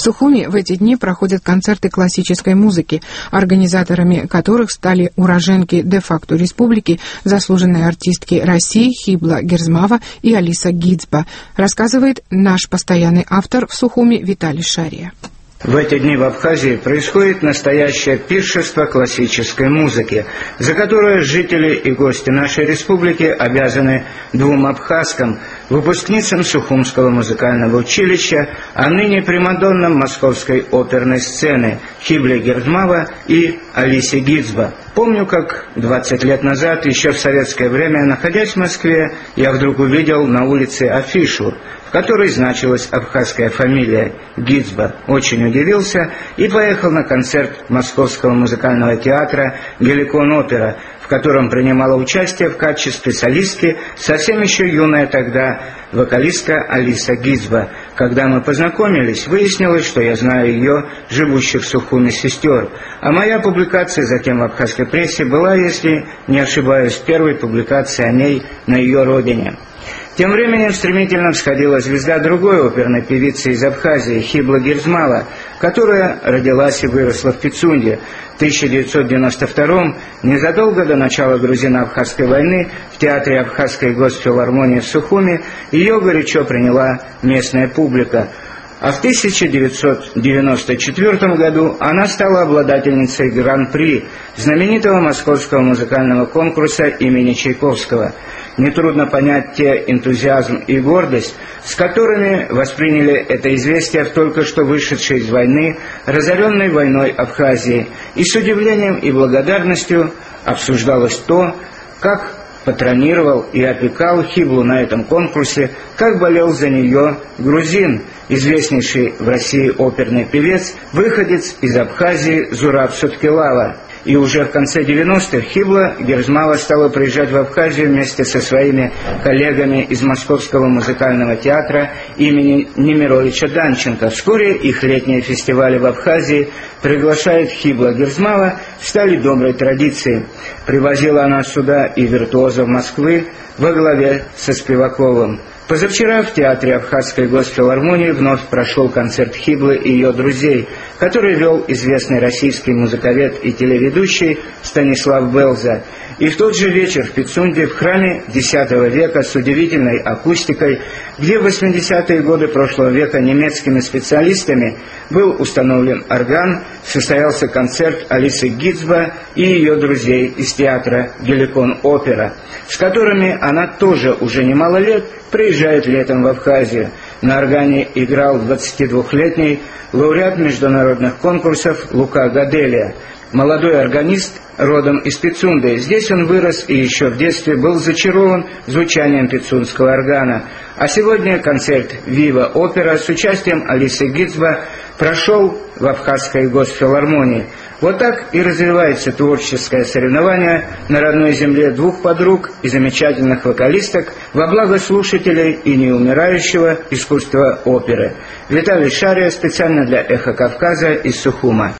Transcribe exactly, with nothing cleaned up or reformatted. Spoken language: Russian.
Сухуми в эти дни проходят концерты классической музыки, организаторами которых стали уроженки де-факто республики, заслуженные артистки России Хибла Герзмава и Алиса Гидзба, рассказывает наш постоянный автор в Сухуми Виталий Шария. В эти дни в Абхазии происходит настоящее пиршество классической музыки, за которое жители и гости нашей республики обязаны двум абхазкам, выпускницам Сухумского музыкального училища, а ныне примадоннам московской оперной сцены Хибле Герзмава и Алисе Гидзба. Помню, как двадцать лет назад, еще в советское время, находясь в Москве, я вдруг увидел на улице афишу, в которой значилась абхазская фамилия Гидзба. Очень удивился и поехал на концерт Московского музыкального театра «Геликон Опера», в котором принимала участие в качестве солистки совсем еще юная тогда вокалистка Алиса Гидзба. Когда мы познакомились, выяснилось, что я знаю ее, живущих в Сухуми, сестер. А моя публикация затем в абхазской прессе была, если не ошибаюсь, первой публикацией о ней на ее родине. Тем временем стремительно всходила звезда другой оперной певицы из Абхазии, Хибла Герзмава, которая родилась и выросла в Пицунде. В тысяча девятьсот девяносто втором, незадолго до начала грузино-абхазской войны, в театре Абхазской госфилармонии в Сухуми ее горячо приняла местная публика. А в тысяча девятьсот девяносто четвёртом году она стала обладательницей гран-при знаменитого московского музыкального конкурса имени Чайковского. Нетрудно понять те энтузиазм и гордость, с которыми восприняли это известие в только что вышедшей из войны, разоренной войной Абхазии, и с удивлением и благодарностью обсуждалось то, как патронировал и опекал Хиблу на этом конкурсе, как болел за нее грузин, известнейший в России оперный певец, выходец из Абхазии Зураб Суткилава. И уже в конце девяностых Хибла Герзмава стала приезжать в Абхазию вместе со своими коллегами из Московского музыкального театра имени Немировича Данченко. Вскоре их летние фестивали в Абхазии приглашает Хибла Герзмава, стали доброй традицией. Привозила она сюда и виртуозов Москвы во главе со Спиваковым. Позавчера в театре Абхазской госфилармонии вновь прошел концерт Хиблы и ее друзей, который вел известный российский музыковед и телеведущий Станислав Белза. И в тот же вечер в Пицунде, в храме десятого века с удивительной акустикой, где в восьмидесятые годы прошлого века немецкими специалистами был установлен орган, состоялся концерт Алисы Гидзба и ее друзей из театра «Геликон Опера», с которыми она тоже уже немало лет приезжает летом в Абхазию. На органе играл двадцатидвухлетний лауреат международных конкурсов Лука Гаделия, молодой органист, родом из Пицунды. Здесь он вырос и еще в детстве был зачарован звучанием пицундского органа. А сегодня концерт «Вива Опера» с участием Алисы Гидзба прошел в Абхазской госфилармонии. Вот так и развивается творческое соревнование на родной земле двух подруг и замечательных вокалисток во благо слушателей и неумирающего искусства оперы. Виталий Шария специально для «Эхо Кавказа» из Сухума.